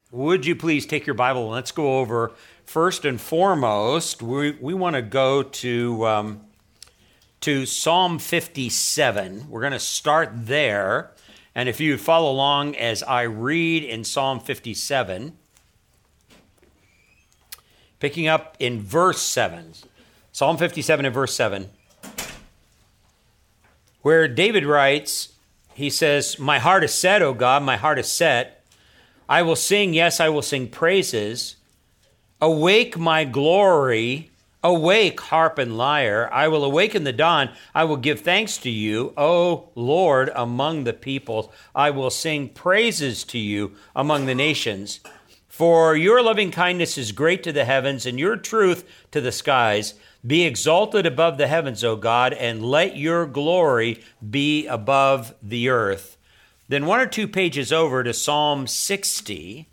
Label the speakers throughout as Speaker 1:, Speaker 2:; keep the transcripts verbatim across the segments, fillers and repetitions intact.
Speaker 1: Would you please take your Bible and let's go over, first and foremost, we, we want to go to, um, to Psalm fifty-seven. We're going to start there. And if you follow along as I read in Psalm fifty-seven, picking up in verse seven, Psalm fifty-seven and verse seven, where David writes, he says, "My heart is set, O God, my heart is set. I will sing, yes, I will sing praises. Awake my glory, awake harp and lyre. I will awaken the dawn. I will give thanks to you, O Lord, among the peoples. I will sing praises to you among the nations. For your loving kindness is great to the heavens, and your truth to the skies. Be exalted above the heavens, O God, and let your glory be above the earth." Then one or two pages over to Psalm sixty,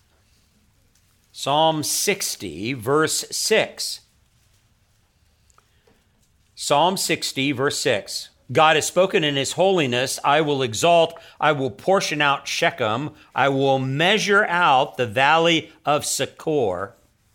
Speaker 1: Psalm sixty, verse six. Psalm sixty, verse six. "God has spoken in his holiness. I will exalt, I will portion out Shechem. I will measure out the valley of Succor.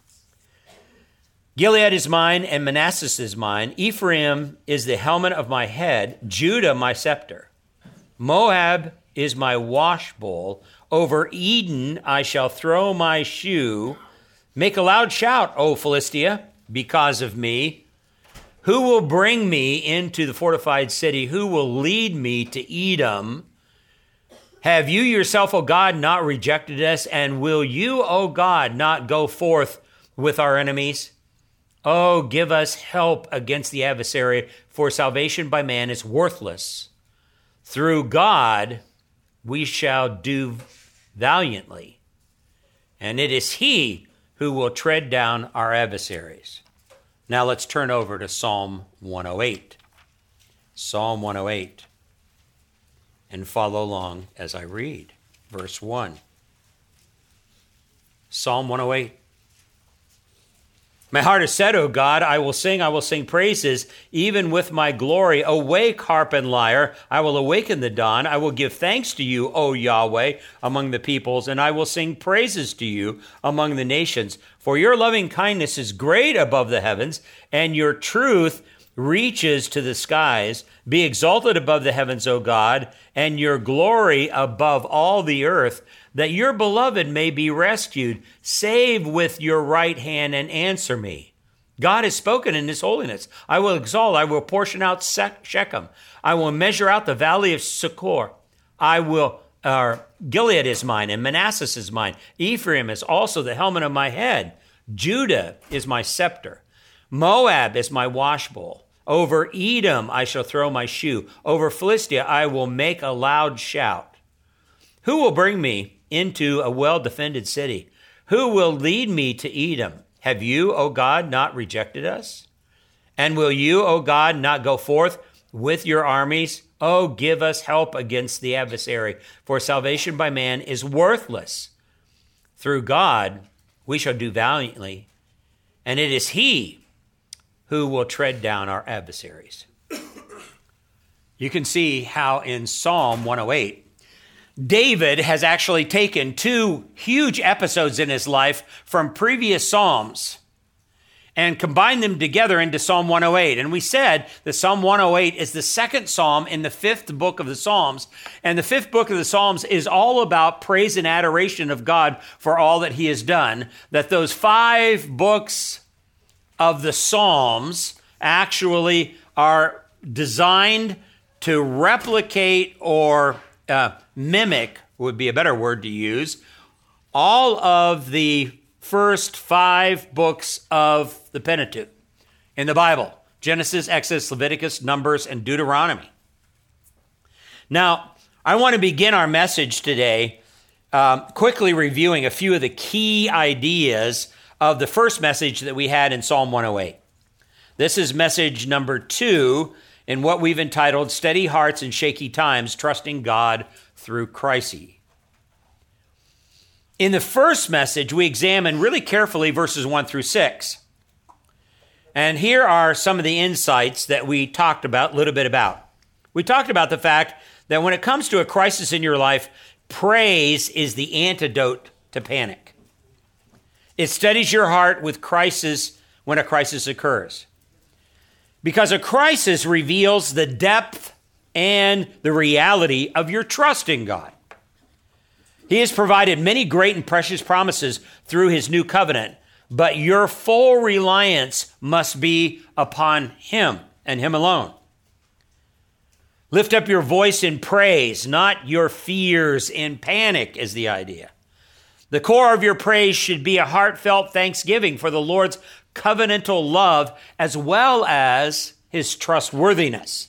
Speaker 1: Gilead is mine and Manasseh is mine. Ephraim is the helmet of my head, Judah my scepter. Moab is my washbowl. Over Edom I shall throw my shoe. Make a loud shout, O Philistia, because of me. Who will bring me into the fortified city? Who will lead me to Edom? Have you yourself, O God, not rejected us? And will you, O God, not go forth with our enemies? Oh, give us help against the adversary, for salvation by man is worthless. Through God we shall do valiantly, and it is he who will tread down our adversaries." Now let's turn over to Psalm one oh eight. Psalm one oh eight, and follow along as I read. Verse one. Psalm one oh eight. "My heart is set, O God, I will sing, I will sing praises, even with my glory. Awake, harp and lyre, I will awaken the dawn. I will give thanks to you, O Yahweh, among the peoples, and I will sing praises to you among the nations. For your loving kindness is great above the heavens, and your truth reaches to the skies. Be exalted above the heavens, O God, and your glory above all the earth, that your beloved may be rescued. Save with your right hand and answer me. God has spoken in his holiness. I will exalt, I will portion out Shechem. I will measure out the valley of Succor. I will, uh, Gilead is mine and Manasseh is mine. Ephraim is also the helmet of my head. Judah is my scepter. Moab is my washbowl. Over Edom I shall throw my shoe. Over Philistia I will make a loud shout. Who will bring me into a well-defended city? Who will lead me to Edom? Have you, O God, not rejected us? And will you, O God, not go forth with your armies? Oh, give us help against the adversary, for salvation by man is worthless. Through God we shall do valiantly, and it is he who will tread down our adversaries." You can see how in Psalm one oh eight, David has actually taken two huge episodes in his life from previous Psalms and combined them together into Psalm one oh eight. And we said that Psalm one oh eight is the second Psalm in the fifth book of the Psalms. And the fifth book of the Psalms is all about praise and adoration of God for all that he has done. That those five books of the Psalms actually are designed to replicate or uh, mimic, would be a better word to use, all of the first five books of the Pentateuch in the Bible: Genesis, Exodus, Leviticus, Numbers, and Deuteronomy. Now, I want to begin our message today um, quickly reviewing a few of the key ideas of the first message that we had in Psalm one oh eight. This is message number two in what we've entitled Steady Hearts in Shaky Times, Trusting God Through Crises. In the first message, we examined really carefully verses one through six. And here are some of the insights that we talked about, a little bit about. We talked about the fact that when it comes to a crisis in your life, praise is the antidote to panic. It steadies your heart with crisis when a crisis occurs. Because a crisis reveals the depth and the reality of your trust in God. He has provided many great and precious promises through his new covenant, but your full reliance must be upon him and him alone. Lift up your voice in praise, not your fears in panic, is the idea. The core of your praise should be a heartfelt thanksgiving for the Lord's covenantal love as well as his trustworthiness.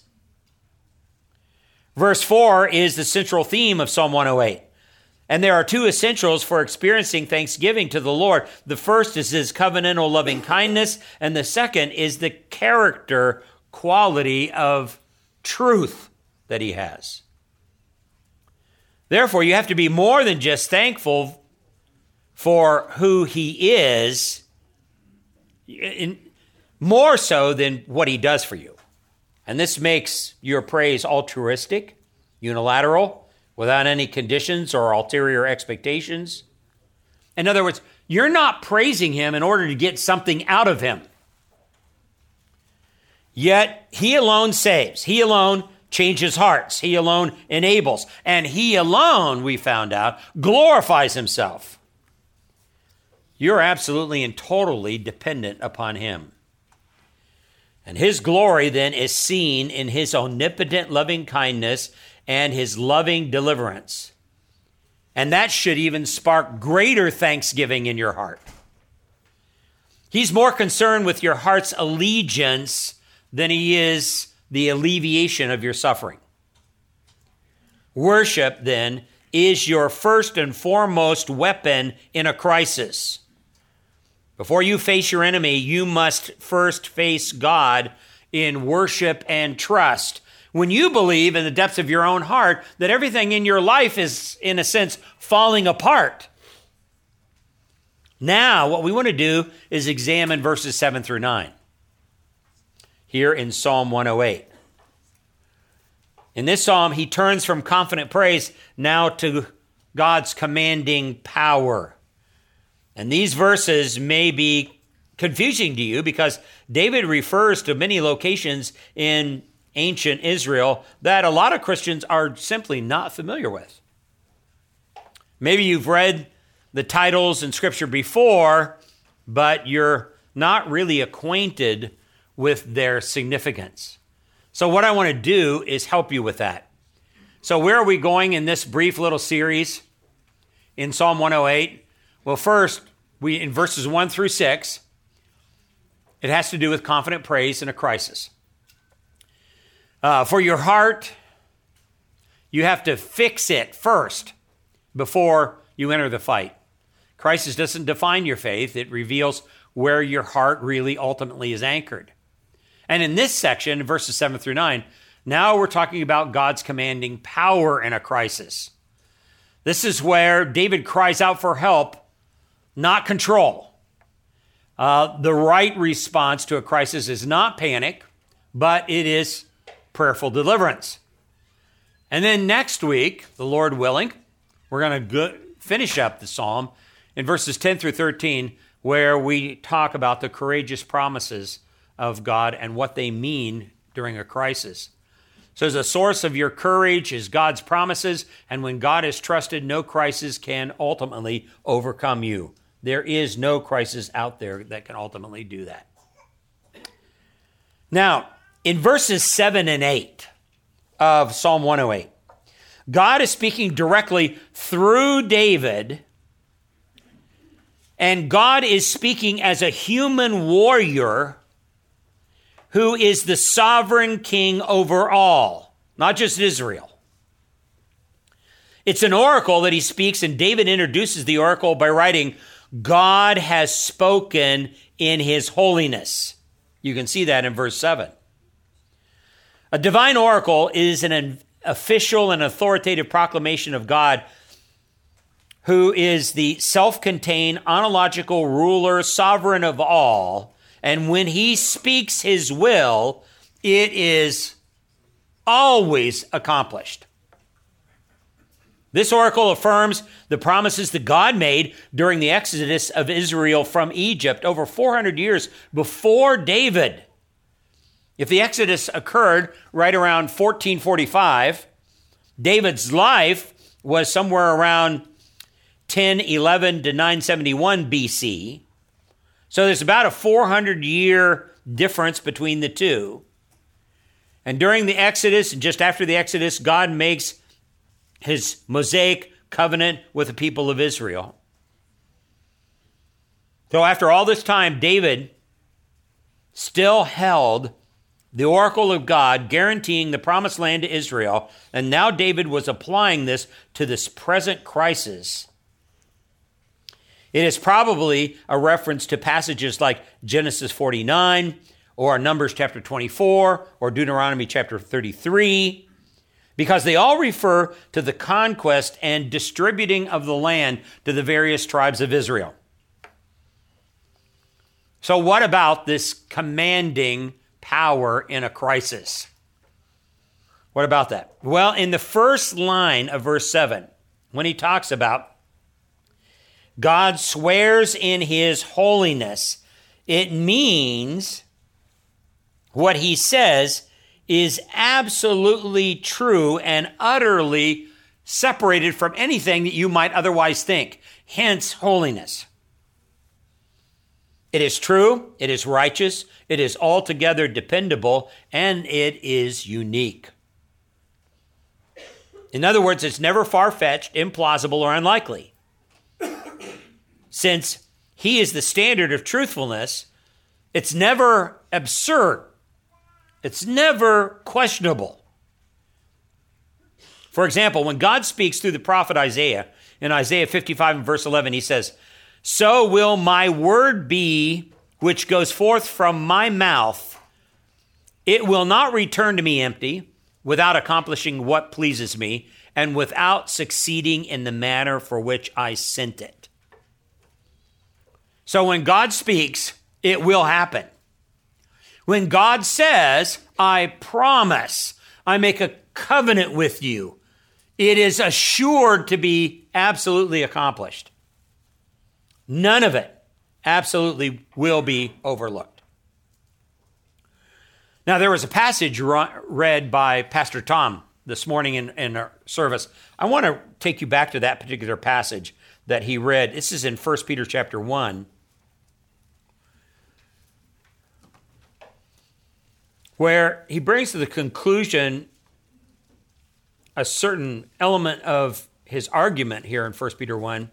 Speaker 1: Verse four is the central theme of Psalm one oh eight. And there are two essentials for experiencing thanksgiving to the Lord. The first is his covenantal loving kindness, and the second is the character quality of truth that he has. Therefore, you have to be more than just thankful for who he is, in, more so than what he does for you. And this makes your praise altruistic, unilateral, without any conditions or ulterior expectations. In other words, you're not praising him in order to get something out of him. Yet he alone saves. He alone changes hearts. He alone enables. And he alone, we found out, glorifies himself. You're absolutely and totally dependent upon him. And his glory then is seen in his omnipotent loving kindness and his loving deliverance. And that should even spark greater thanksgiving in your heart. He's more concerned with your heart's allegiance than he is the alleviation of your suffering. Worship, then, is your first and foremost weapon in a crisis. Before you face your enemy, you must first face God in worship and trust. When you believe in the depths of your own heart that everything in your life is, in a sense, falling apart. Now, what we want to do is examine verses seven through nine here in Psalm one oh eight. In this psalm, he turns from confident praise now to God's commanding power. And these verses may be confusing to you because David refers to many locations in ancient Israel that a lot of Christians are simply not familiar with. Maybe you've read the titles in Scripture before, but you're not really acquainted with their significance. So what I want to do is help you with that. So where are we going in this brief little series in Psalm one oh eight? Well, first, we in verses one through six, it has to do with confident praise in a crisis. Uh, for your heart, you have to fix it first before you enter the fight. Crisis doesn't define your faith. It reveals where your heart really ultimately is anchored. And in this section, verses seven through nine, now we're talking about God's commanding power in a crisis. This is where David cries out for help, not control. Uh, the right response to a crisis is not panic, but it is prayerful deliverance. And then next week, the Lord willing, we're going to go- finish up the psalm in verses ten through thirteen, where we talk about the courageous promises of God and what they mean during a crisis. So the source of your courage is God's promises, and when God is trusted, no crisis can ultimately overcome you. There is no crisis out there that can ultimately do that. Now, in verses seven and eight of Psalm one oh eight, God is speaking directly through David, and God is speaking as a human warrior who is the sovereign king over all, not just Israel. It's an oracle that he speaks, and David introduces the oracle by writing, God has spoken in his holiness. You can see that in verse seven. A divine oracle is an official and authoritative proclamation of God, who is the self-contained, ontological ruler, sovereign of all. And when he speaks his will, it is always accomplished. This oracle affirms the promises that God made during the exodus of Israel from Egypt over four hundred years before David. If the exodus occurred right around fourteen forty-five, David's life was somewhere around ten eleven to nine seventy-one B C. So there's about a four hundred year difference between the two. And during the Exodus, and just after the Exodus, God makes his Mosaic covenant with the people of Israel. So after all this time, David still held the oracle of God guaranteeing the promised land to Israel, and now David was applying this to this present crisis. It is probably a reference to passages like Genesis forty-nine, or Numbers chapter twenty-four, or Deuteronomy chapter thirty-three, because they all refer to the conquest and distributing of the land to the various tribes of Israel. So what about this commanding power in a crisis? What about that? Well, in the first line of verse seven, when he talks about God swears in his holiness, it means what he says is absolutely true and utterly separated from anything that you might otherwise think. Hence, holiness. It is true, it is righteous, it is altogether dependable, and it is unique. In other words, it's never far-fetched, implausible, or unlikely. Since he is the standard of truthfulness, it's never absurd. It's never questionable. For example, when God speaks through the prophet Isaiah, in Isaiah fifty-five and verse eleven, he says, "So will my word be which goes forth from my mouth. It will not return to me empty, without accomplishing what pleases me, and without succeeding in the manner for which I sent it." So when God speaks, it will happen. When God says, "I promise, I make a covenant with you," it is assured to be absolutely accomplished. None of it absolutely will be overlooked. Now, there was a passage read by Pastor Tom this morning in, in our service. I want to take you back to that particular passage that he read. This is in First Peter chapter one, where he brings to the conclusion a certain element of his argument here in First Peter one,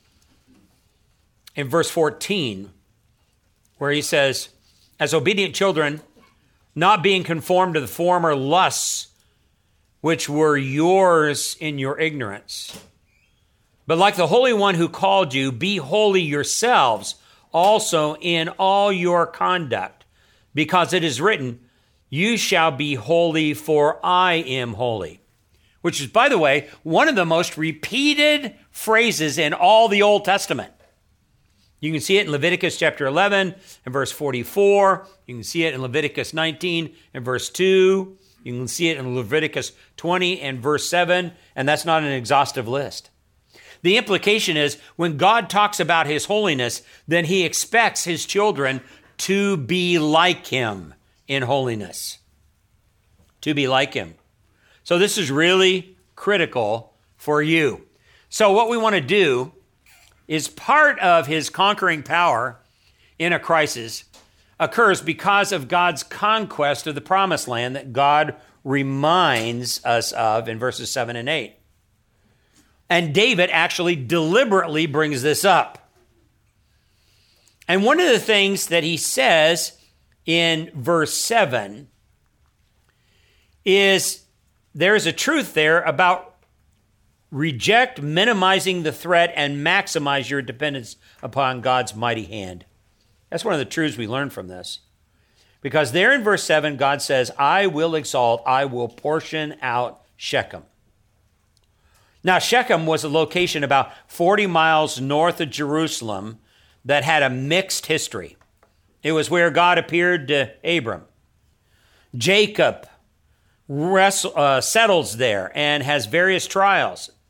Speaker 1: in verse fourteen, where he says, "As obedient children, not being conformed to the former lusts which were yours in your ignorance, but like the Holy One who called you, be holy yourselves also in all your conduct, because it is written, you shall be holy, for I am holy." Which is, by the way, one of the most repeated phrases in all the Old Testament. You can see it in Leviticus chapter eleven and verse forty-four. You can see it in Leviticus nineteen and verse two. You can see it in Leviticus twenty and verse seven, and that's not an exhaustive list. The implication is when God talks about his holiness, then he expects his children to be like him in holiness. To be like him. So this is really critical for you. So what we want to do is part of his conquering power in a crisis occurs because of God's conquest of the promised land that God reminds us of in verses seven and eight. And David actually deliberately brings this up. And one of the things that he says in verse seven is there is a truth there about reject minimizing the threat and maximize your dependence upon God's mighty hand. That's one of the truths we learn from this. Because there in verse seven, God says, I will exalt, I will portion out Shechem. Now, Shechem was a location about forty miles north of Jerusalem that had a mixed history. It was where God appeared to Abram. Jacob wrestle, uh, settles there and has various trials.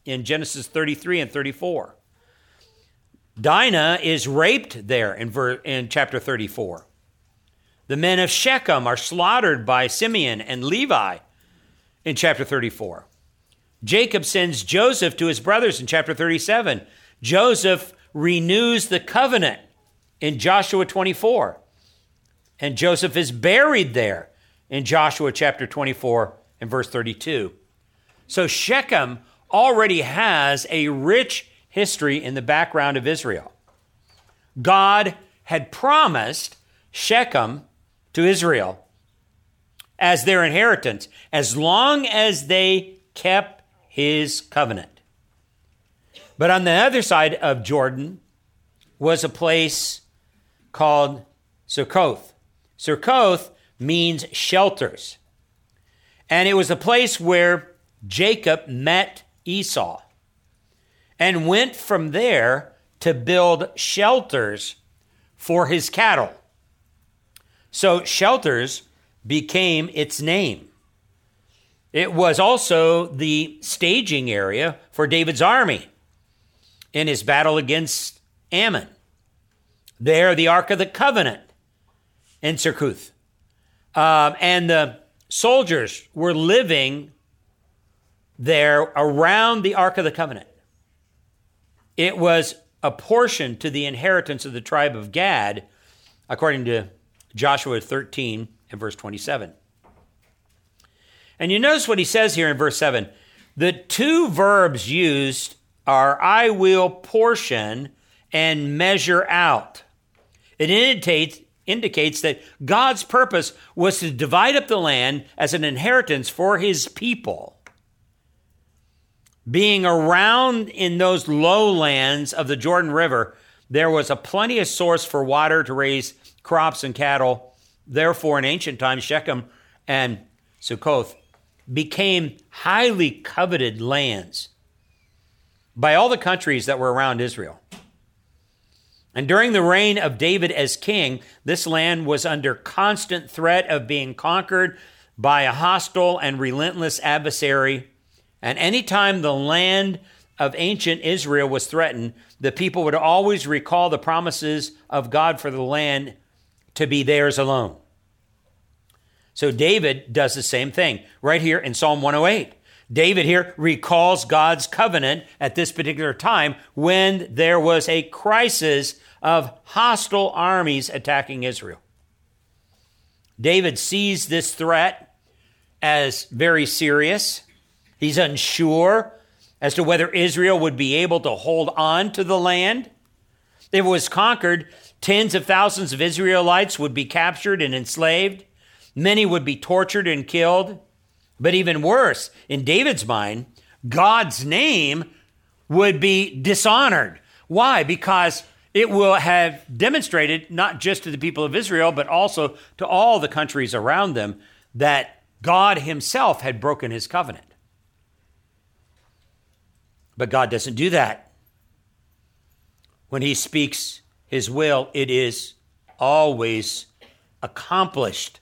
Speaker 1: in Genesis thirty-three and thirty-four. Dinah is raped there in, ver- in chapter thirty-four. The men of Shechem are slaughtered by Simeon and Levi in chapter thirty-four. Jacob sends Joseph to his brothers in chapter thirty-seven. Joseph renews the covenant in Joshua twenty-four. And Joseph is buried there in Joshua chapter twenty-four and verse thirty-two. So Shechem already has a rich history in the background of Israel. God had promised Shechem to Israel as their inheritance as long as they kept his covenant. But on the other side of Jordan was a place called Succoth. Succoth means shelters. And it was a place where Jacob met Esau and went from there to build shelters for his cattle. So shelters became its name. It was also the staging area for David's army in his battle against Ammon. There, the Ark of the Covenant in Succoth. Um, and the soldiers were living there around the Ark of the Covenant. It was a portion to the inheritance of the tribe of Gad, according to Joshua thirteen and verse twenty-seven. And you notice what he says here in verse seven. The two verbs used are I will portion and measure out. It indicates, indicates that God's purpose was to divide up the land as an inheritance for his people. Being around in those lowlands of the Jordan River, there was a plenteous source for water to raise crops and cattle. Therefore, in ancient times, Shechem and Succoth became highly coveted lands by all the countries that were around Israel. And during the reign of David as king, this land was under constant threat of being conquered by a hostile and relentless adversary. And anytime the land of ancient Israel was threatened, the people would always recall the promises of God for the land to be theirs alone. So David does the same thing right here in Psalm one oh eight. David here recalls God's covenant at this particular time when there was a crisis of hostile armies attacking Israel. David sees this threat as very serious. He's unsure as to whether Israel would be able to hold on to the land. If it was conquered, tens of thousands of Israelites would be captured and enslaved. Many would be tortured and killed. But even worse, in David's mind, God's name would be dishonored. Why? Because it will have demonstrated, not just to the people of Israel, but also to all the countries around them, that God himself had broken his covenant. But God doesn't do that. When he speaks his will, it is always accomplished.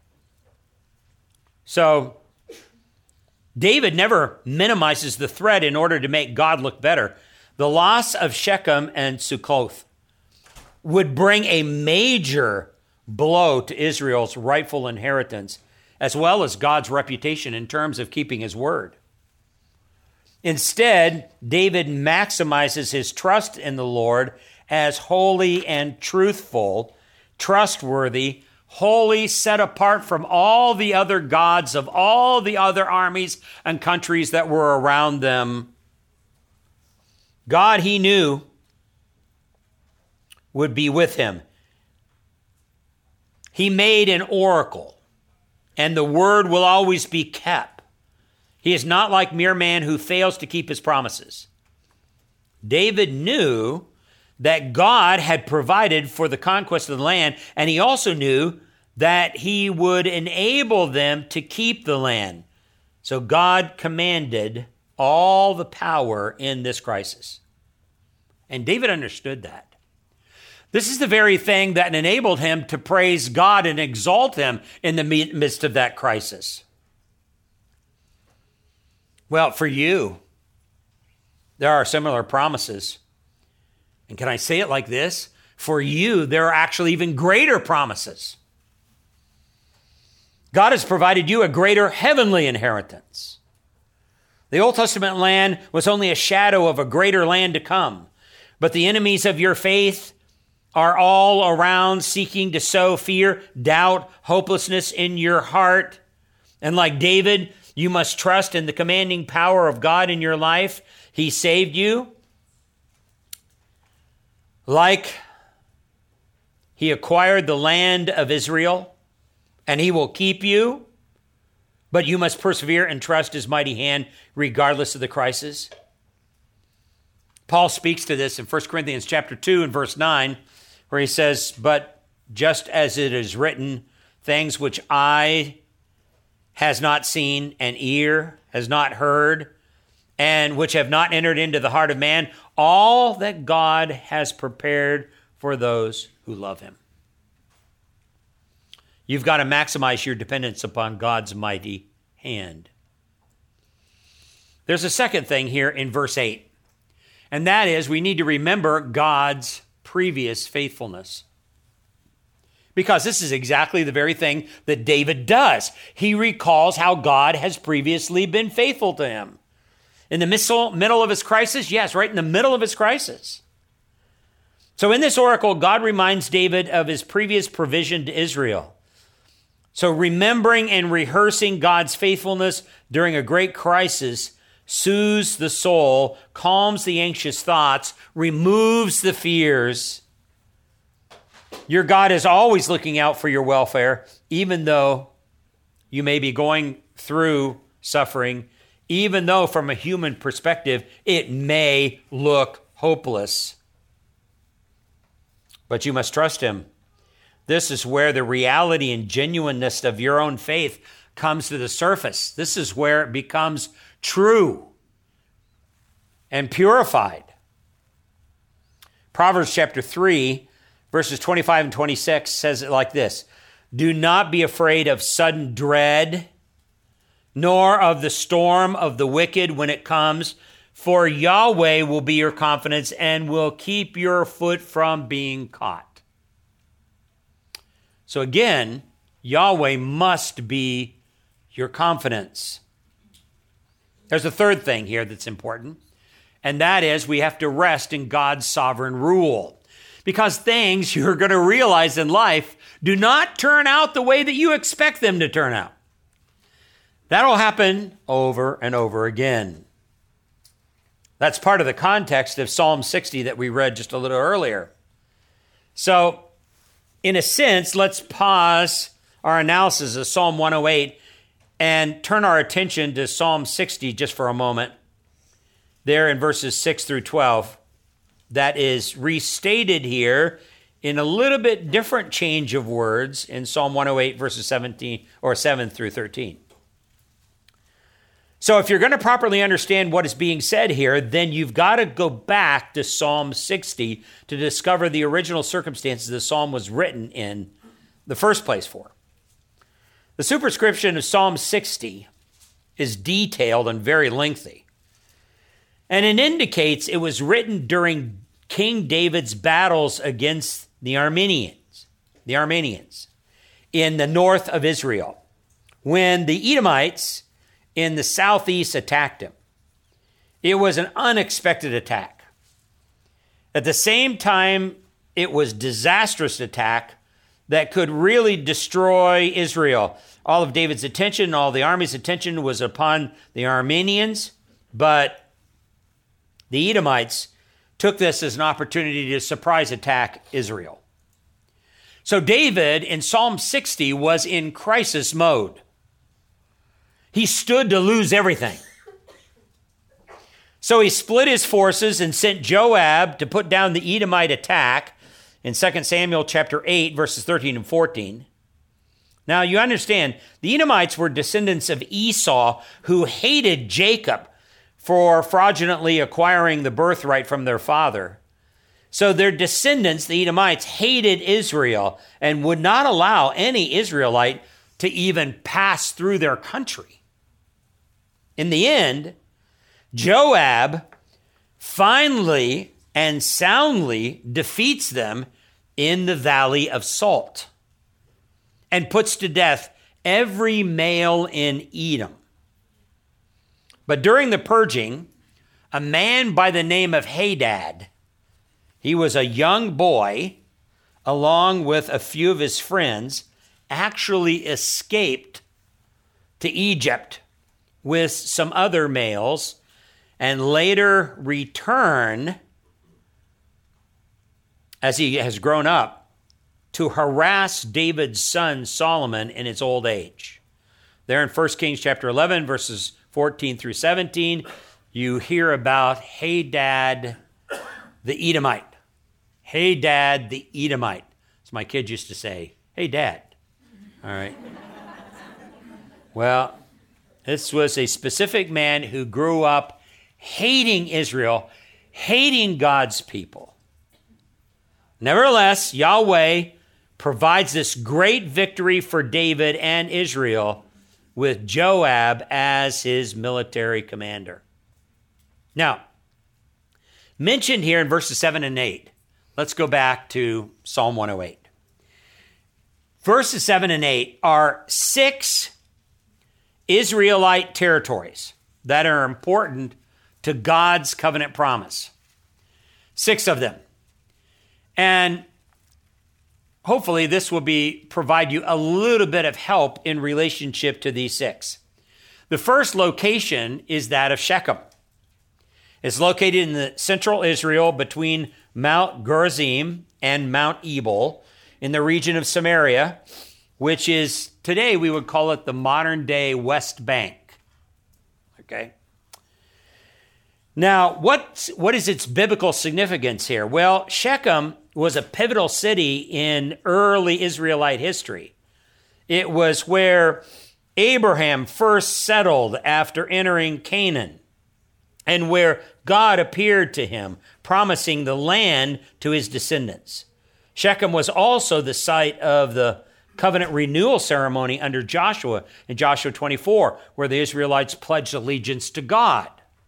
Speaker 1: So, David never minimizes the threat in order to make God look better. The loss of Shechem and Succoth would bring a major blow to Israel's rightful inheritance, as well as God's reputation in terms of keeping his word. Instead, David maximizes his trust in the Lord as holy and truthful, trustworthy, holy, set apart from all the other gods of all the other armies and countries that were around them. God, he knew, would be with him. He made an oracle, and the word will always be kept. He is not like mere man who fails to keep his promises. David knew that God had provided for the conquest of the land, and he also knew that he would enable them to keep the land. So God commanded all the power in this crisis. And David understood that. This is the very thing that enabled him to praise God and exalt him in the midst of that crisis. Well, for you, there are similar promises. And can I say it like this? For you, there are actually even greater promises. God has provided you a greater heavenly inheritance. The Old Testament land was only a shadow of a greater land to come. But the enemies of your faith are all around seeking to sow fear, doubt, hopelessness in your heart. And like David, you must trust in the commanding power of God in your life. He saved you. Like he acquired the land of Israel, and he will keep you. But you must persevere and trust his mighty hand regardless of the crisis. Paul speaks to this in First Corinthians chapter two and verse nine, where he says, but just as it is written, things which eye has not seen and ear has not heard, and which have not entered into the heart of man, all that God has prepared for those who love him. You've got to maximize your dependence upon God's mighty hand. There's a second thing here in verse eight, and that is we need to remember God's previous faithfulness. Because this is exactly the very thing that David does. He recalls how God has previously been faithful to him. In the middle of his crisis? Yes, right in the middle of his crisis. So in this oracle, God reminds David of his previous provision to Israel. So remembering and rehearsing God's faithfulness during a great crisis soothes the soul, calms the anxious thoughts, removes the fears. Your God is always looking out for your welfare, even though you may be going through suffering, even though from a human perspective, it may look hopeless. But you must trust him. This is where the reality and genuineness of your own faith comes to the surface. This is where it becomes true and purified. Proverbs chapter three, verses twenty-five and twenty-six says it like this: do not be afraid of sudden dread, nor of the storm of the wicked when it comes, for Yahweh will be your confidence and will keep your foot from being caught. So again, Yahweh must be your confidence. There's a third thing here that's important, and that is we have to rest in God's sovereign rule. Because things you're going to realize in life do not turn out the way that you expect them to turn out. That'll happen over and over again. That's part of the context of Psalm sixty that we read just a little earlier. So, in a sense, let's pause our analysis of Psalm one oh eight and turn our attention to Psalm sixty just for a moment. There in verses six through twelve, that is restated here in a little bit different change of words in Psalm one oh eight, verses seventeen or seven through thirteen. So if you're going to properly understand what is being said here, then you've got to go back to Psalm sixty to discover the original circumstances the psalm was written in the first place for. The superscription of Psalm sixty is detailed and very lengthy, and it indicates it was written during King David's battles against the Armenians, the Armenians in the north of Israel, when the Edomites in the southeast attacked him. It was an unexpected attack. At the same time, it was a disastrous attack that could really destroy Israel. All of David's attention, all the army's attention was upon the Armenians, but the Edomites took this as an opportunity to surprise attack Israel. So David in Psalm sixty was in crisis mode. He stood to lose everything. So he split his forces and sent Joab to put down the Edomite attack in Second Samuel chapter eight, verses thirteen and fourteen. Now you understand, the Edomites were descendants of Esau who hated Jacob for fraudulently acquiring the birthright from their father. So their descendants, the Edomites, hated Israel and would not allow any Israelite to even pass through their country. In the end, Joab finally and soundly defeats them in the Valley of Salt and puts to death every male in Edom. But during the purging, a man by the name of Hadad, he was a young boy, along with a few of his friends, actually escaped to Egypt with some other males and later return as he has grown up to harass David's son Solomon in his old age. There in First Kings chapter eleven, verses fourteen through seventeen, you hear about Hadad the Edomite. Hadad the Edomite. As my kids used to say, hey, Dad. All right. Well, this was a specific man who grew up hating Israel, hating God's people. Nevertheless, Yahweh provides this great victory for David and Israel with Joab as his military commander. Now, mentioned here in verses seven and eight, let's go back to Psalm one oh eight. Verses seven and eight are six Israelite territories that are important to God's covenant promise. Six of them. And hopefully this will be provide you a little bit of help in relationship to these six. The first location is that of Shechem. It's located in the central Israel between Mount Gerizim and Mount Ebal in the region of Samaria, which is today we would call it the modern day West Bank. Okay. Now, what, what is its biblical significance here? Well, Shechem was a pivotal city in early Israelite history. It was where Abraham first settled after entering Canaan, and where God appeared to him, promising the land to his descendants. Shechem was also the site of the covenant renewal ceremony under Joshua in Joshua twenty-four, where the Israelites pledged allegiance to God.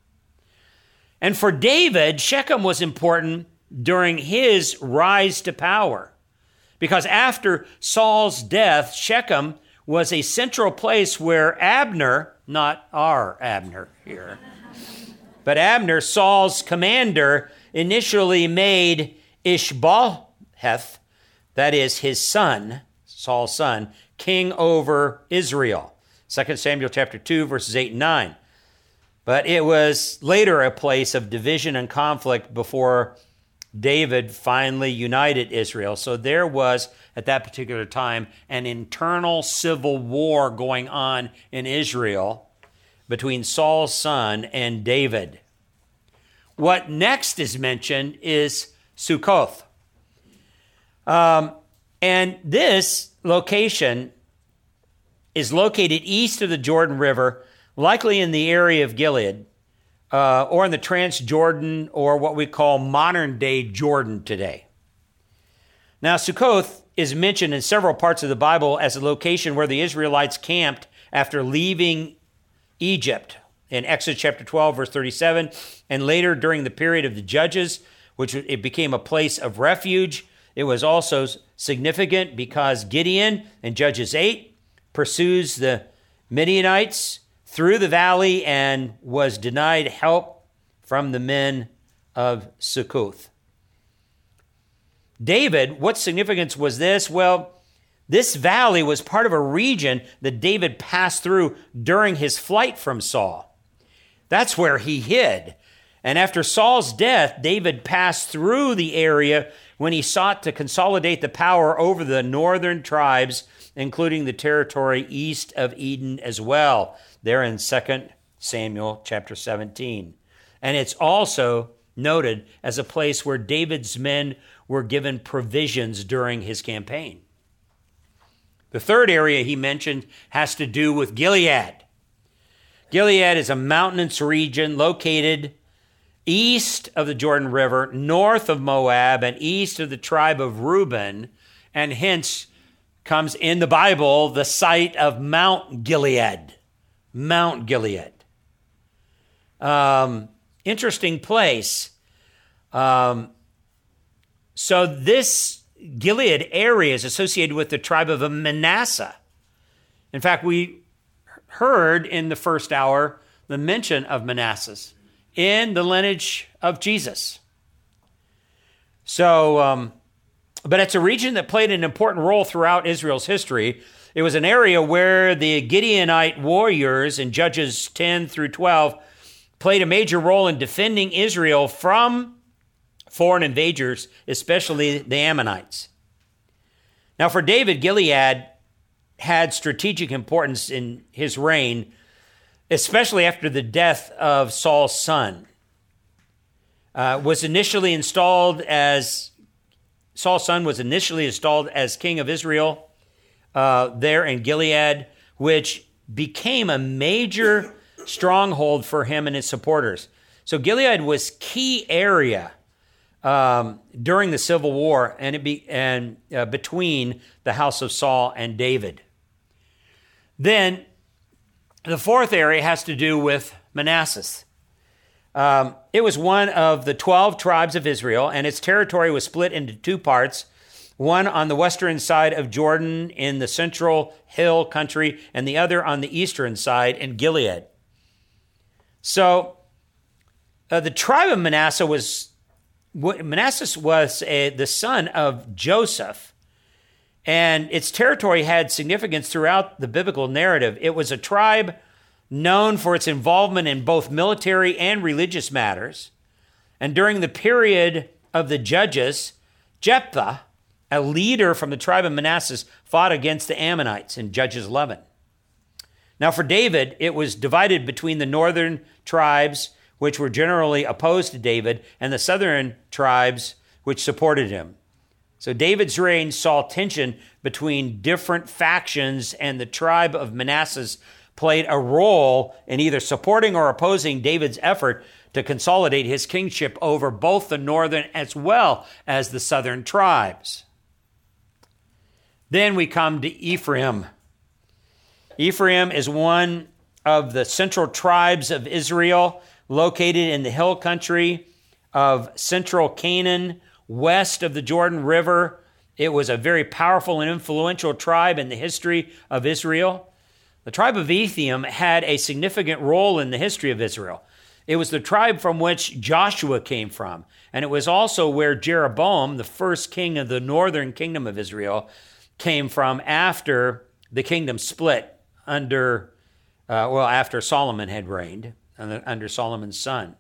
Speaker 1: And for David, Shechem was important during his rise to power, because after Saul's death, Shechem was a central place where Abner, not our Abner here, but Abner, Saul's commander, initially made Ishbosheth, that is his son, Saul's son, king over Israel. Second Samuel chapter two, verses eight and nine. But it was later a place of division and conflict before David finally united Israel. So there was, at that particular time, an internal civil war going on in Israel between Saul's son and David. What next is mentioned is Sukkoth. Um, and this location is located east of the Jordan River, likely in the area of Gilead, uh, or in the Transjordan, or what we call modern-day Jordan today. Now, Sukkoth is mentioned in several parts of the Bible as a location where the Israelites camped after leaving Egypt. In Exodus chapter twelve, verse thirty-seven, and later during the period of the Judges, which it became a place of refuge. It was also significant because Gideon in Judges eight pursues the Midianites through the valley and was denied help from the men of Sukkoth. David, what significance was this? Well, this valley was part of a region that David passed through during his flight from Saul. That's where he hid. And after Saul's death, David passed through the area when he sought to consolidate the power over the northern tribes, including the territory east of Eden as well, there in Second Samuel chapter seventeen. And it's also noted as a place where David's men were given provisions during his campaign. The third area he mentioned has to do with Gilead. Gilead is a mountainous region located east of the Jordan River, north of Moab, and east of the tribe of Reuben, and hence comes in the Bible the site of Mount Gilead. Mount Gilead. Um, interesting place. Um, so this Gilead area is associated with the tribe of Manasseh. In fact, we heard in the first hour the mention of Manasseh in the lineage of Jesus. So, um, but it's a region that played an important role throughout Israel's history. It was an area where the Gideonite warriors in Judges ten through twelve played a major role in defending Israel from foreign invaders, especially the Ammonites. Now, for David, Gilead had strategic importance in his reign, especially after the death of Saul's son. Uh, was initially installed as, Saul's son was initially installed as king of Israel uh, there in Gilead, which became a major stronghold for him and his supporters. So Gilead was key area um, during the Civil War and, it be, and uh, between the house of Saul and David. Then the fourth area has to do with Manasseh. Um, it was one of the twelve tribes of Israel, and its territory was split into two parts, one on the western side of Jordan in the central hill country, and the other on the eastern side in Gilead. So uh, the tribe of Manasseh was, Manasseh was a, the son of Joseph, and its territory had significance throughout the biblical narrative. It was a tribe known for its involvement in both military and religious matters. And during the period of the Judges, Jephthah, a leader from the tribe of Manasseh, fought against the Ammonites in Judges eleven. Now for David, it was divided between the northern tribes, which were generally opposed to David, and the southern tribes, which supported him. So David's reign saw tension between different factions, and the tribe of Manasseh played a role in either supporting or opposing David's effort to consolidate his kingship over both the northern as well as the southern tribes. Then we come to Ephraim. Ephraim is one of the central tribes of Israel, located in the hill country of central Canaan, west of the Jordan River. It was a very powerful and influential tribe in the history of Israel. The tribe of Ephraim had a significant role in the history of Israel. It was the tribe from which Joshua came from, and it was also where Jeroboam, the first king of the northern kingdom of Israel, came from after the kingdom split under, uh, well, after Solomon had reigned, under Solomon's son.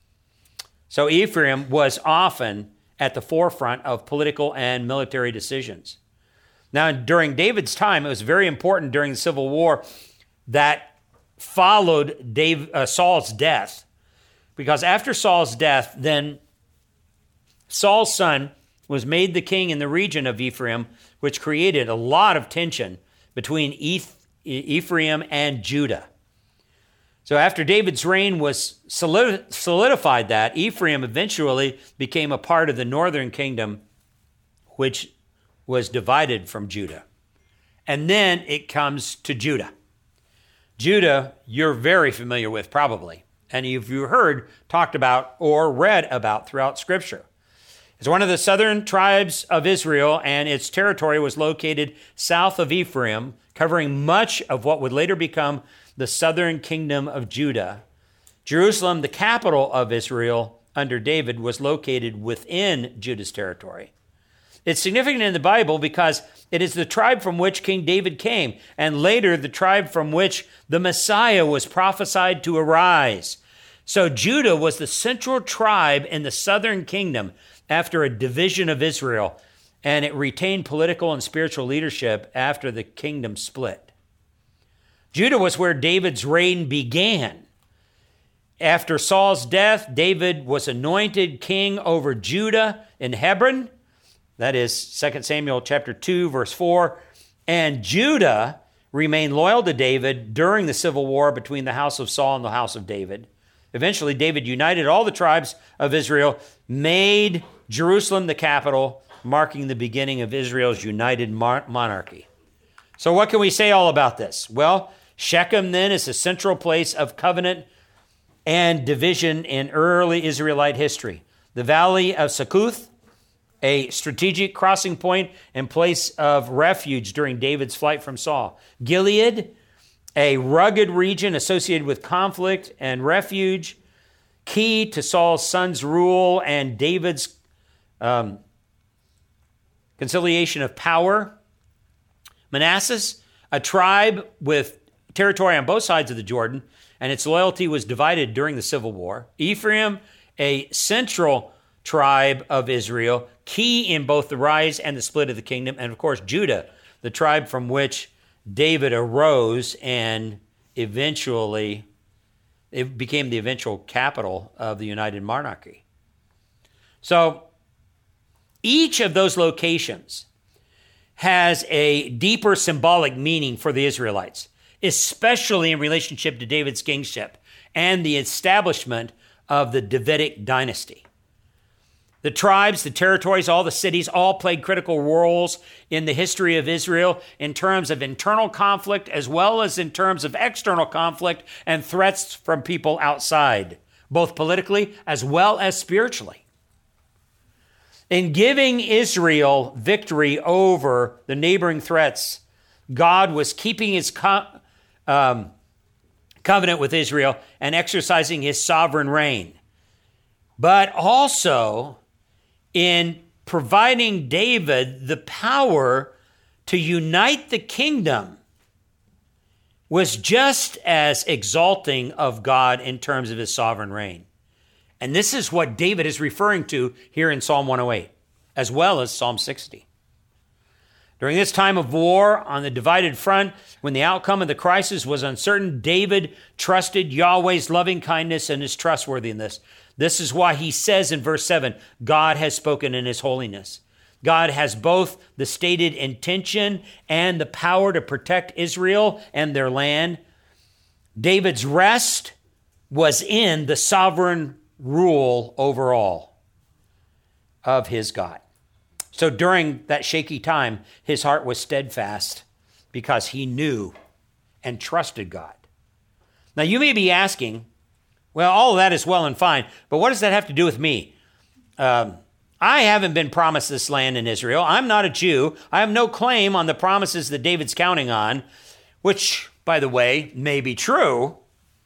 Speaker 1: So Ephraim was often at the forefront of political and military decisions. Now, during David's time, it was very important during the Civil War that followed Dave, uh, Saul's death. Because after Saul's death, then Saul's son was made the king in the region of Ephraim, which created a lot of tension between Ephraim and Judah. So after David's reign was solidified that, Ephraim eventually became a part of the northern kingdom, which was divided from Judah. And then it comes to Judah. Judah, you're very familiar with probably, and you've heard talked about or read about throughout Scripture. It's one of the southern tribes of Israel, and its territory was located south of Ephraim, covering much of what would later become the southern kingdom of Judah. Jerusalem, the capital of Israel under David, was located within Judah's territory. It's significant in the Bible because it is the tribe from which King David came, and later the tribe from which the Messiah was prophesied to arise. So Judah was the central tribe in the southern kingdom after a division of Israel, and it retained political and spiritual leadership after the kingdom split. Judah was where David's reign began. After Saul's death, David was anointed king over Judah in Hebron. That is Second Samuel chapter two, verse four. And Judah remained loyal to David during the civil war between the house of Saul and the house of David. Eventually, David united all the tribes of Israel, made Jerusalem the capital, marking the beginning of Israel's united monarchy. So what can we say all about this? Well, Shechem then is the central place of covenant and division in early Israelite history. The Valley of Succoth, a strategic crossing point and place of refuge during David's flight from Saul. Gilead, a rugged region associated with conflict and refuge, key to Saul's son's rule and David's um, conciliation of power. Manasseh, a tribe with territory on both sides of the Jordan, and its loyalty was divided during the Civil War. Ephraim, a central tribe of Israel, key in both the rise and the split of the kingdom. And of course, Judah, the tribe from which David arose and eventually it became the eventual capital of the United Monarchy. So each of those locations has a deeper symbolic meaning for the Israelites, especially in relationship to David's kingship and the establishment of the Davidic dynasty. The tribes, the territories, all the cities, all played critical roles in the history of Israel in terms of internal conflict as well as in terms of external conflict and threats from people outside, both politically as well as spiritually. In giving Israel victory over the neighboring threats, God was keeping his co- um, covenant with Israel and exercising his sovereign reign. But also in providing David the power to unite the kingdom was just as exalting of God in terms of his sovereign reign. And this is what David is referring to here in Psalm one oh eight, as well as Psalm sixty. During this time of war on the divided front, when the outcome of the crisis was uncertain, David trusted Yahweh's loving kindness and his trustworthiness. This is why he says in verse seven, God has spoken in his holiness. God has both the stated intention and the power to protect Israel and their land. David's rest was in the sovereign rule over all of his God. So during that shaky time, his heart was steadfast because he knew and trusted God. Now you may be asking, well, all of that is well and fine, but what does that have to do with me? Um, I haven't been promised this land in Israel. I'm not a Jew. I have no claim on the promises that David's counting on, which, by the way, may be true.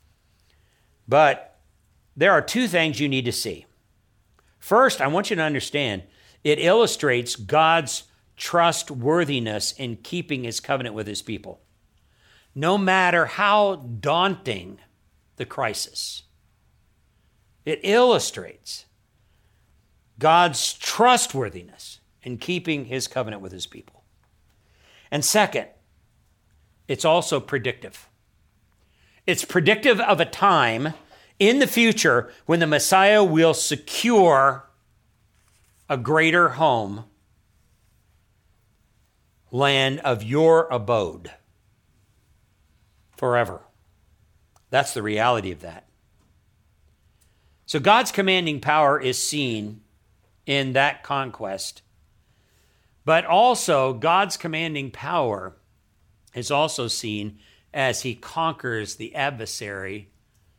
Speaker 1: But there are two things you need to see. First, I want you to understand it illustrates God's trustworthiness in keeping his covenant with his people. No matter how daunting the crisis, it illustrates God's trustworthiness in keeping his covenant with his people. And second, it's also predictive. It's predictive of a time in the future when the Messiah will secure a greater home, land of your abode forever. That's the reality of that. So God's commanding power is seen in that conquest, but also God's commanding power is also seen as he conquers the adversary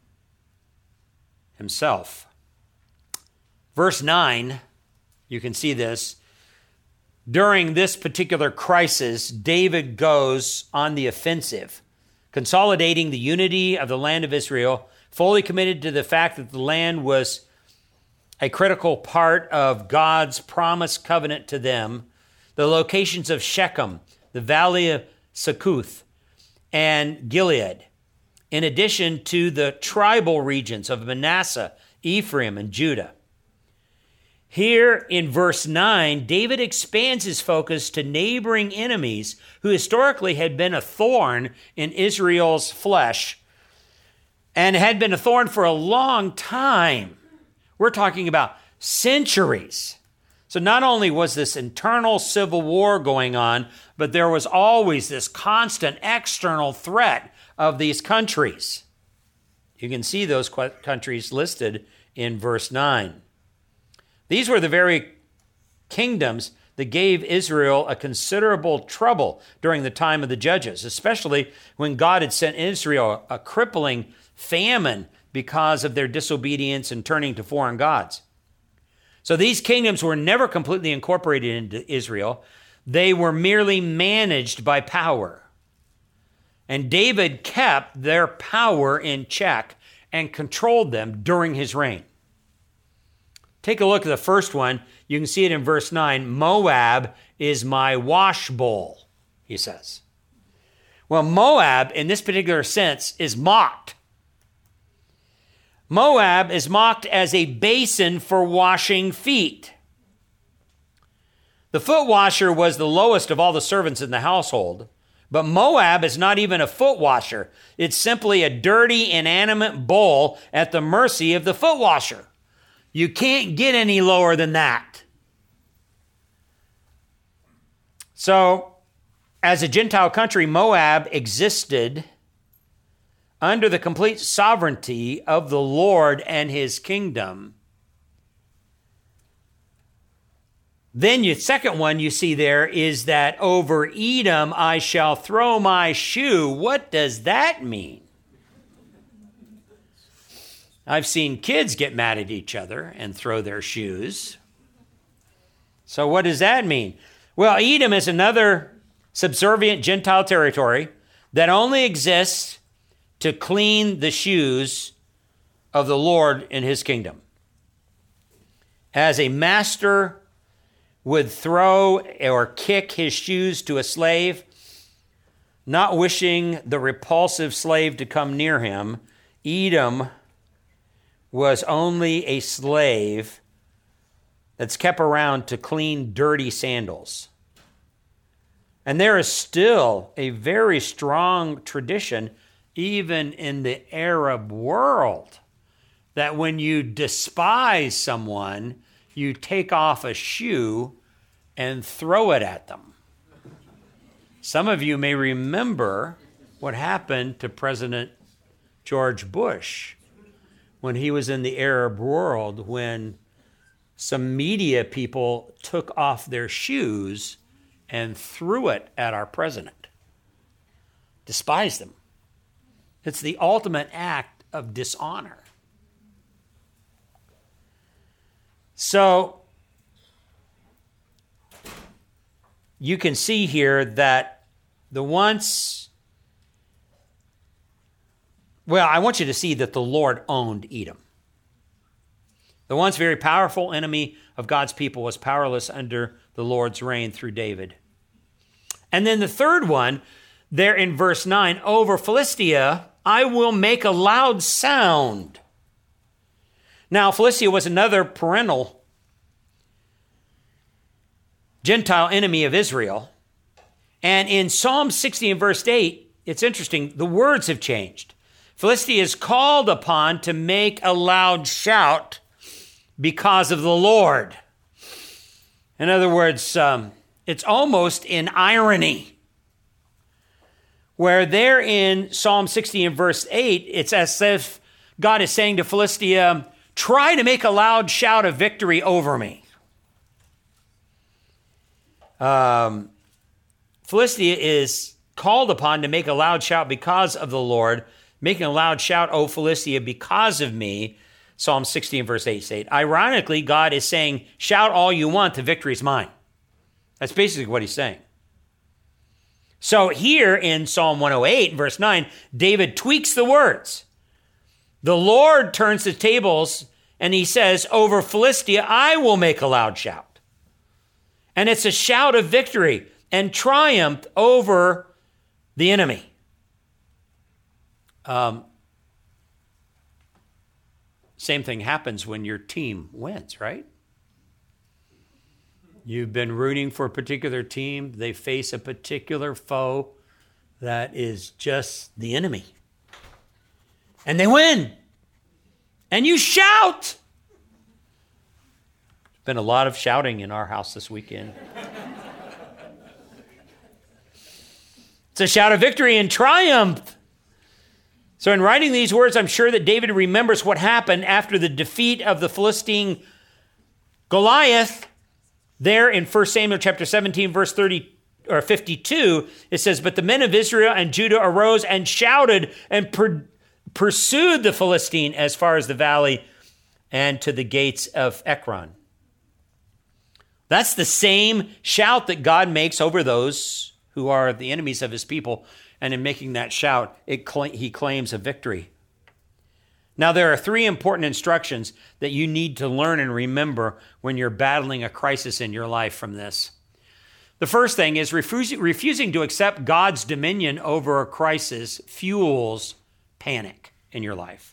Speaker 1: himself. Verse nine, you can see this. During this particular crisis, David goes on the offensive, consolidating the unity of the land of Israel, fully committed to the fact that the land was a critical part of God's promised covenant to them. The locations of Shechem, the Valley of Succoth, and Gilead, in addition to the tribal regions of Manasseh, Ephraim, and Judah. Here in verse nine, David expands his focus to neighboring enemies who historically had been a thorn in Israel's flesh and had been a thorn for a long time. We're talking about centuries. So not only was this internal civil war going on, but there was always this constant external threat of these countries. You can see those countries listed in verse nine. These were the very kingdoms that gave Israel a considerable trouble during the time of the judges, especially when God had sent Israel a crippling famine because of their disobedience and turning to foreign gods. So these kingdoms were never completely incorporated into Israel. They were merely managed by power. And David kept their power in check and controlled them during his reign. Take a look at the first one. You can see it in verse nine. Moab is my wash bowl, he says. Well, Moab, in this particular sense, is mocked. Moab is mocked as a basin for washing feet. The foot washer was the lowest of all the servants in the household, but Moab is not even a foot washer. It's simply a dirty, inanimate bowl at the mercy of the foot washer. You can't get any lower than that. So, as a Gentile country, Moab existed under the complete sovereignty of the Lord and his kingdom. Then the second one you see there is that over Edom I shall throw my shoe. What does that mean? I've seen kids get mad at each other and throw their shoes. So what does that mean? Well, Edom is another subservient Gentile territory that only exists to clean the shoes of the Lord in his kingdom. As a master would throw or kick his shoes to a slave, not wishing the repulsive slave to come near him, Edom was only a slave that's kept around to clean dirty sandals. And there is still a very strong tradition, even in the Arab world, that when you despise someone, you take off a shoe and throw it at them. Some of you may remember what happened to President George Bush when he was in the Arab world, when some media people took off their shoes and threw it at our president. Despised them. It's the ultimate act of dishonor. So, you can see here that the once, well, I want you to see that the Lord owned Edom. The once very powerful enemy of God's people was powerless under the Lord's reign through David. And then the third one, there in verse nine, over Philistia, I will make a loud sound. Now, Philistia was another perennial Gentile enemy of Israel. And in Psalm sixty and verse eight, it's interesting, the words have changed. Philistia is called upon to make a loud shout because of the Lord. In other words, um, it's almost in irony. Where there in Psalm sixty and verse eight, it's as if God is saying to Philistia, try to make a loud shout of victory over me. Um, Philistia is called upon to make a loud shout because of the Lord, making a loud shout, O Philistia, because of me. Psalm sixty and verse eight say. Ironically, God is saying, shout all you want, the victory's mine. That's basically what he's saying. So here in Psalm one oh eight, verse nine, David tweaks the words. The Lord turns the tables and he says, over Philistia, I will make a loud shout. And it's a shout of victory and triumph over the enemy. Um, same thing happens when your team wins, right? You've been rooting for a particular team. They face a particular foe that is just the enemy. And they win. And you shout. There's been a lot of shouting in our house this weekend. It's a shout of victory and triumph. So in writing these words, I'm sure that David remembers what happened after the defeat of the Philistine Goliath. There in First Samuel chapter seventeen, verse thirty or fifty-two, it says, but the men of Israel and Judah arose and shouted and pro- pursued the Philistine as far as the valley and to the gates of Ekron. That's the same shout that God makes over those who are the enemies of his people. And in making that shout, it cl- he claims a victory. Now, there are three important instructions that you need to learn and remember when you're battling a crisis in your life from this. The first thing is refusing, refusing to accept God's dominion over a crisis fuels panic in your life.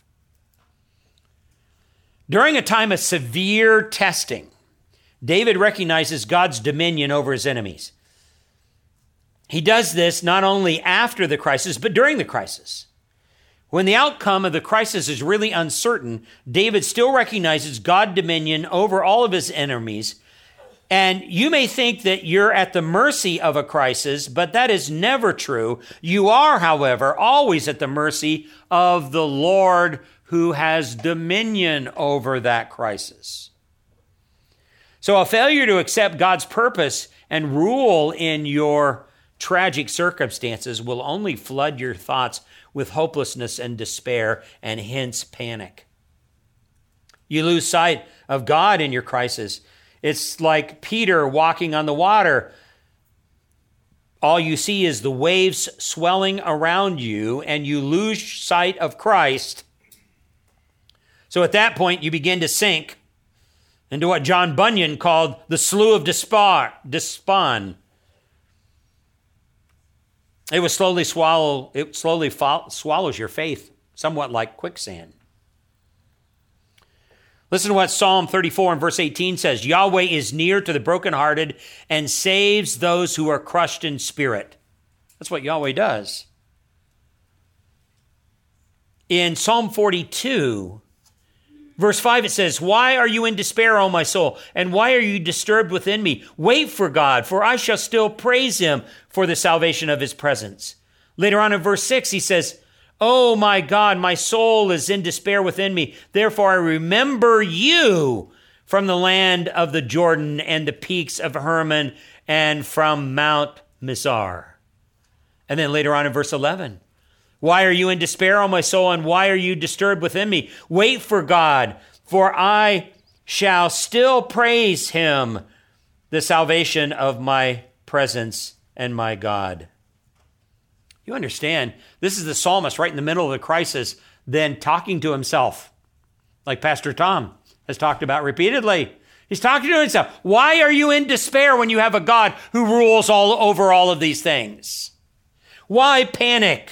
Speaker 1: During a time of severe testing, David recognizes God's dominion over his enemies. He does this not only after the crisis, but during the crisis. When the outcome of the crisis is really uncertain, David still recognizes God's dominion over all of his enemies. And you may think that you're at the mercy of a crisis, but that is never true. You are, however, always at the mercy of the Lord who has dominion over that crisis. So a failure to accept God's purpose and rule in your tragic circumstances will only flood your thoughts with hopelessness and despair, and hence panic. You lose sight of God in your crisis. It's like Peter walking on the water. All you see is the waves swelling around you, and you lose sight of Christ. So at that point, you begin to sink into what John Bunyan called the slough of despair, despond. It will slowly swallow, it slowly fo- swallows your faith, somewhat like quicksand. Listen to what Psalm thirty-four and verse eighteen says. Yahweh is near to the brokenhearted and saves those who are crushed in spirit. That's what Yahweh does. In Psalm forty-two, verse five, it says, why are you in despair, O my soul? And why are you disturbed within me? Wait for God, for I shall still praise him for the salvation of his presence. Later on in verse six, he says, oh my God, my soul is in despair within me. Therefore I remember you from the land of the Jordan and the peaks of Hermon and from Mount Mizar. And then later on in verse eleven, why are you in despair, O my soul, and why are you disturbed within me? Wait for God, for I shall still praise him, the salvation of my presence and my God. You understand, this is the psalmist right in the middle of the crisis, then talking to himself, like Pastor Tom has talked about repeatedly. He's talking to himself. Why are you in despair when you have a God who rules all over all of these things? Why panic?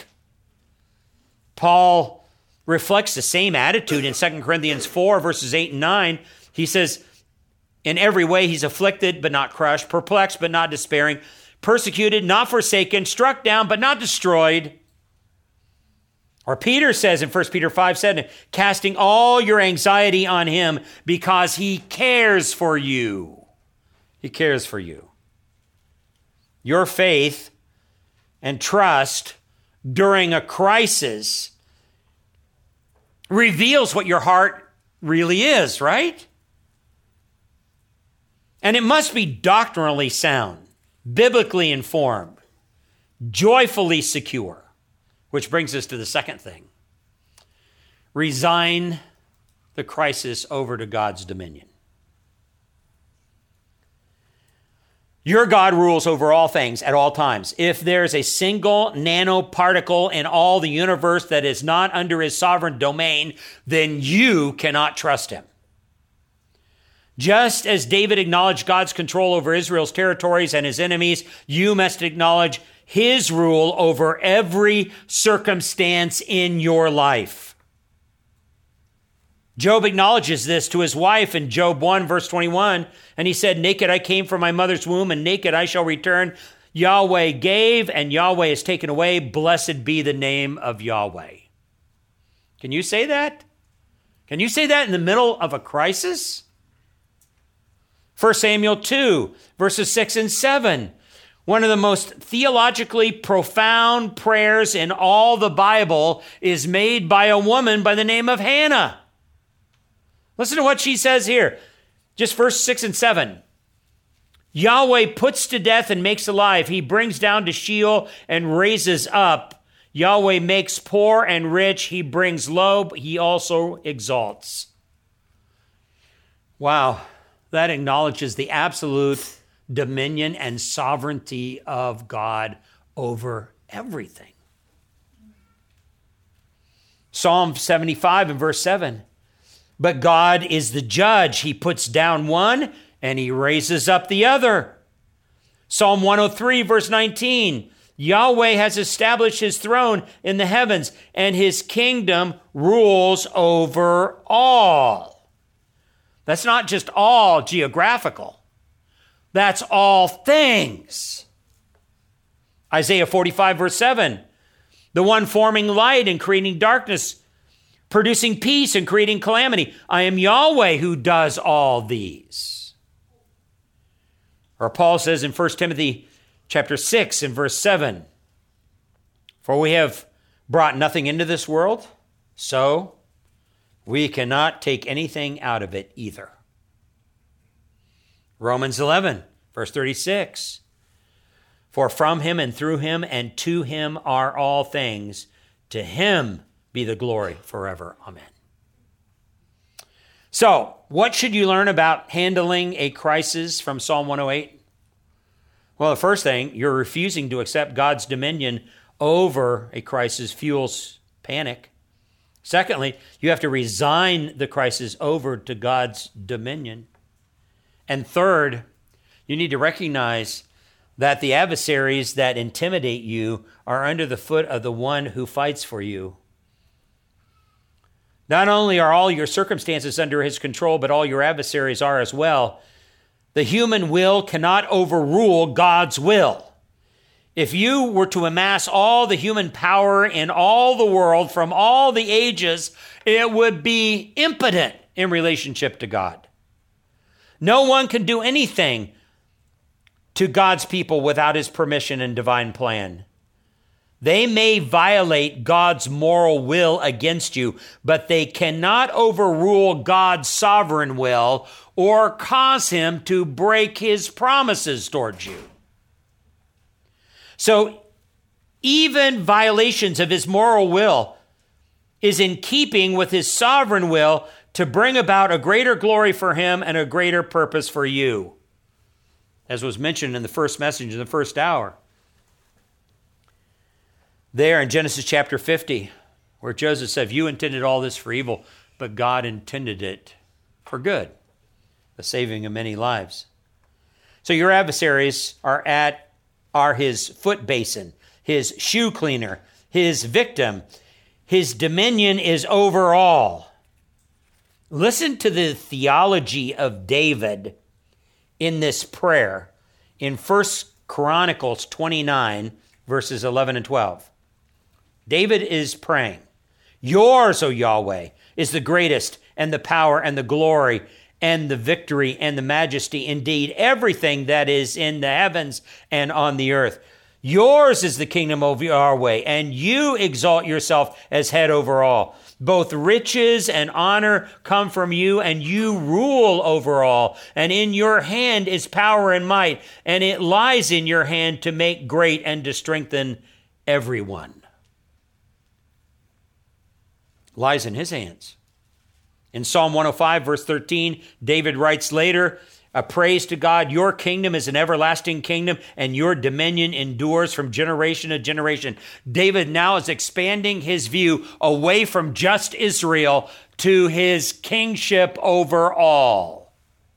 Speaker 1: Paul reflects the same attitude in Second Corinthians four, verses eight and nine. He says, in every way he's afflicted, but not crushed, perplexed, but not despairing, persecuted, not forsaken, struck down, but not destroyed. Or Peter says in First Peter five seven, casting all your anxiety on him because he cares for you. He cares for you. Your faith and trust during a crisis reveals what your heart really is, right? And it must be doctrinally sound, biblically informed, joyfully secure, which brings us to the second thing. Resign the crisis over to God's dominion. Your God rules over all things at all times. If there's a single nanoparticle in all the universe that is not under his sovereign domain, then you cannot trust him. Just as David acknowledged God's control over Israel's territories and his enemies, you must acknowledge his rule over every circumstance in your life. Job acknowledges this to his wife in Job one, verse twenty-one, and he said, naked I came from my mother's womb, and naked I shall return. Yahweh gave, and Yahweh has taken away. Blessed be the name of Yahweh. Can you say that? Can you say that in the middle of a crisis? First Samuel two, verses six and seven. One of the most theologically profound prayers in all the Bible is made by a woman by the name of Hannah. Listen to what she says here. Just verse six and seven. Yahweh puts to death and makes alive. He brings down to Sheol and raises up. Yahweh makes poor and rich. He brings low, but he also exalts. Wow, that acknowledges the absolute dominion and sovereignty of God over everything. Psalm seventy-five and verse seven. But God is the judge. He puts down one and he raises up the other. Psalm one oh three verse nineteen. Yahweh has established his throne in the heavens, and his kingdom rules over all. That's not just all geographical. That's all things. Isaiah forty-five verse seven. The one forming light and creating darkness, producing peace and creating calamity. I am Yahweh who does all these. Or Paul says in First Timothy chapter six and verse seven, for we have brought nothing into this world, so we cannot take anything out of it either. Romans eleven, verse thirty-six, for from him and through him and to him are all things. To him be the glory forever. Amen. So, what should you learn about handling a crisis from Psalm one oh eight? Well, the first thing, you're refusing to accept God's dominion over a crisis fuels panic. Secondly, you have to resign the crisis over to God's dominion. And third, you need to recognize that the adversaries that intimidate you are under the foot of the one who fights for you. Not only are all your circumstances under his control, but all your adversaries are as well. The human will cannot overrule God's will. If you were to amass all the human power in all the world from all the ages, it would be impotent in relationship to God. No one can do anything to God's people without his permission and divine plan. They may violate God's moral will against you, but they cannot overrule God's sovereign will or cause him to break his promises towards you. So even violations of his moral will is in keeping with his sovereign will to bring about a greater glory for him and a greater purpose for you, as was mentioned in the first message in the first hour. There in Genesis chapter fifty, where Joseph said, you intended all this for evil, but God intended it for good, the saving of many lives. So your adversaries are at are his foot basin, his shoe cleaner, his victim. His dominion is over all. Listen to the theology of David in this prayer in First Chronicles twenty-nine, verses eleven and twelve. David is praying, yours, O Yahweh, is the greatest and the power and the glory and the victory and the majesty, indeed everything that is in the heavens and on the earth. Yours is the kingdom of Yahweh, and you exalt yourself as head over all. Both riches and honor come from you, and you rule over all. And in your hand is power and might, and it lies in your hand to make great and to strengthen everyone. Lies in his hands. In Psalm one oh five, verse thirteen, David writes later, a praise to God, your kingdom is an everlasting kingdom, and your dominion endures from generation to generation. David now is expanding his view away from just Israel to his kingship over all.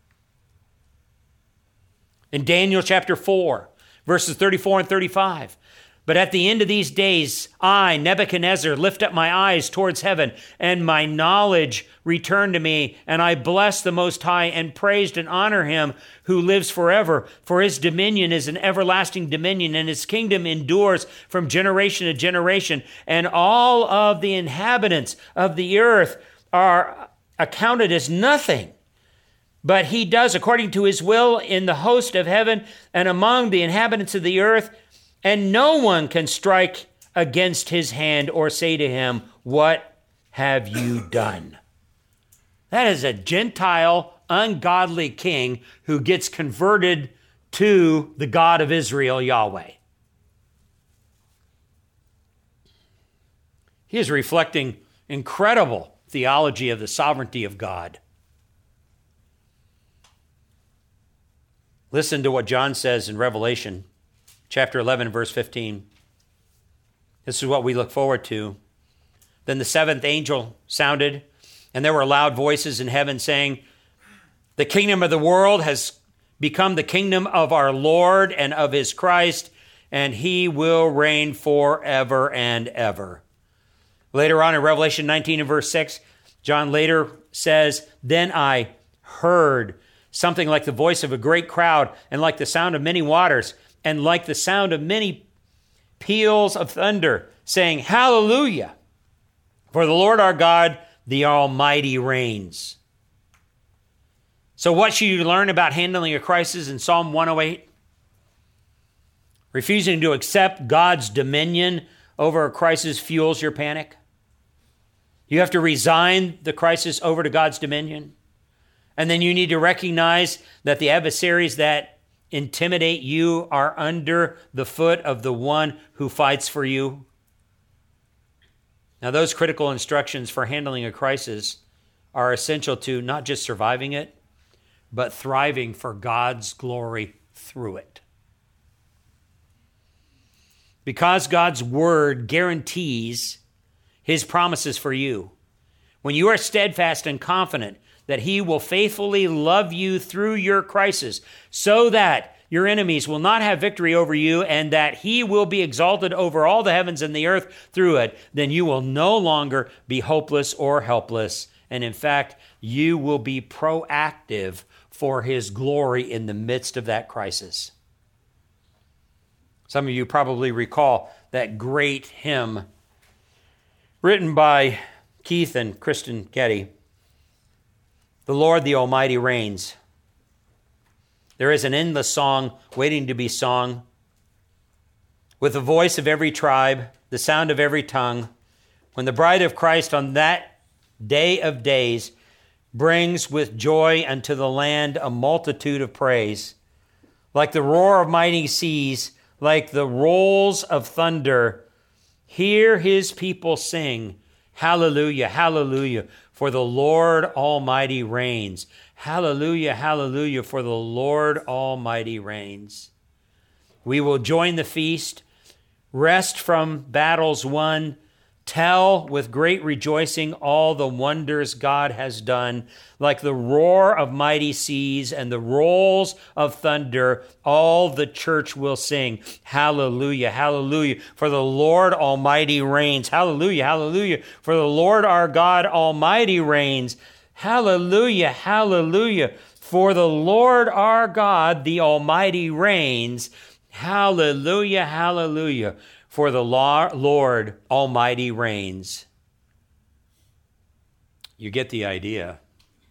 Speaker 1: In Daniel chapter four, verses thirty-four and thirty-five, but at the end of these days, I, Nebuchadnezzar, lift up my eyes towards heaven, and my knowledge returned to me, and I bless the Most High and praised and honor him who lives forever. For his dominion is an everlasting dominion, and his kingdom endures from generation to generation. And all of the inhabitants of the earth are accounted as nothing. But he does according to his will in the host of heaven and among the inhabitants of the earth. And no one can strike against his hand or say to him, what have you done? That is a Gentile, ungodly king who gets converted to the God of Israel, Yahweh. He is reflecting incredible theology of the sovereignty of God. Listen to what John says in Revelation chapter eleven, verse fifteen. This is what we look forward to. Then the seventh angel sounded, and there were loud voices in heaven saying, "The kingdom of the world has become the kingdom of our Lord and of his Christ, and he will reign forever and ever." Later on in Revelation nineteen and verse six, John later says, "Then I heard something like the voice of a great crowd, and like the sound of many waters, and like the sound of many peals of thunder, saying, Hallelujah! For the Lord our God, the Almighty reigns." So what should you learn about handling a crisis in Psalm one oh eight? Refusing to accept God's dominion over a crisis fuels your panic. You have to resign the crisis over to God's dominion. And then you need to recognize that the adversaries that intimidate you are under the foot of the one who fights for you. Now, those critical instructions for handling a crisis are essential to not just surviving it, but thriving for God's glory through it. Because God's word guarantees his promises for you, when you are steadfast and confident that he will faithfully love you through your crisis, so that your enemies will not have victory over you, and that he will be exalted over all the heavens and the earth through it, then you will no longer be hopeless or helpless. And in fact, you will be proactive for his glory in the midst of that crisis. Some of you probably recall that great hymn written by Keith and Kristen Getty, "The Lord the Almighty reigns." There is an endless song waiting to be sung, with the voice of every tribe, the sound of every tongue, when the bride of Christ on that day of days brings with joy unto the land a multitude of praise. Like the roar of mighty seas, like the rolls of thunder, hear his people sing, Hallelujah, hallelujah, for the Lord Almighty reigns. Hallelujah, hallelujah, for the Lord Almighty reigns. We will join the feast, rest from battles won, tell with great rejoicing all the wonders God has done. Like the roar of mighty seas and the rolls of thunder, all the church will sing, Hallelujah, hallelujah, for the Lord Almighty reigns. Hallelujah, hallelujah, for the Lord our God Almighty reigns. Hallelujah, hallelujah, for the Lord our God, the Almighty reigns. Hallelujah, hallelujah, for the Lord Almighty reigns. You get the idea.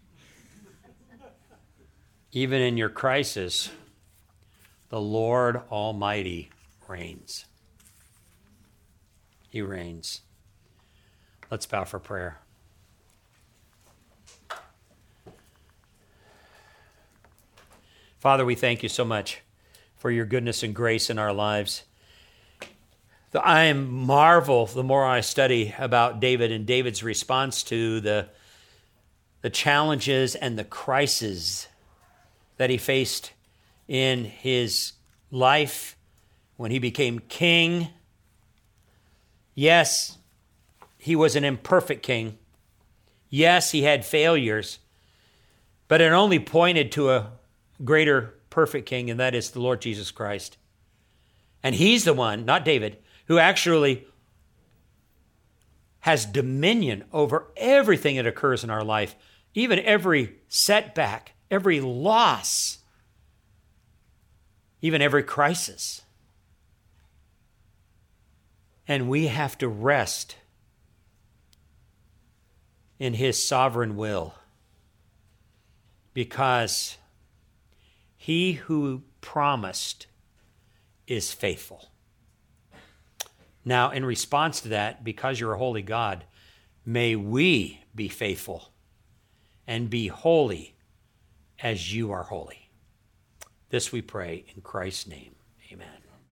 Speaker 1: Even in your crisis, the Lord Almighty reigns. He reigns. Let's bow for prayer. Father, we thank you so much for your goodness and grace in our lives. I am marvel the more I study about David and David's response to the, the challenges and the crises that he faced in his life when he became king. Yes, he was an imperfect king. Yes, he had failures, but it only pointed to a greater perfect king, and that is the Lord Jesus Christ. And he's the one, not David, who actually has dominion over everything that occurs in our life, even every setback, every loss, even every crisis. And we have to rest in his sovereign will, because he who promised is faithful. Now, in response to that, because you're a holy God, may we be faithful and be holy as you are holy. This we pray in Christ's name. Amen.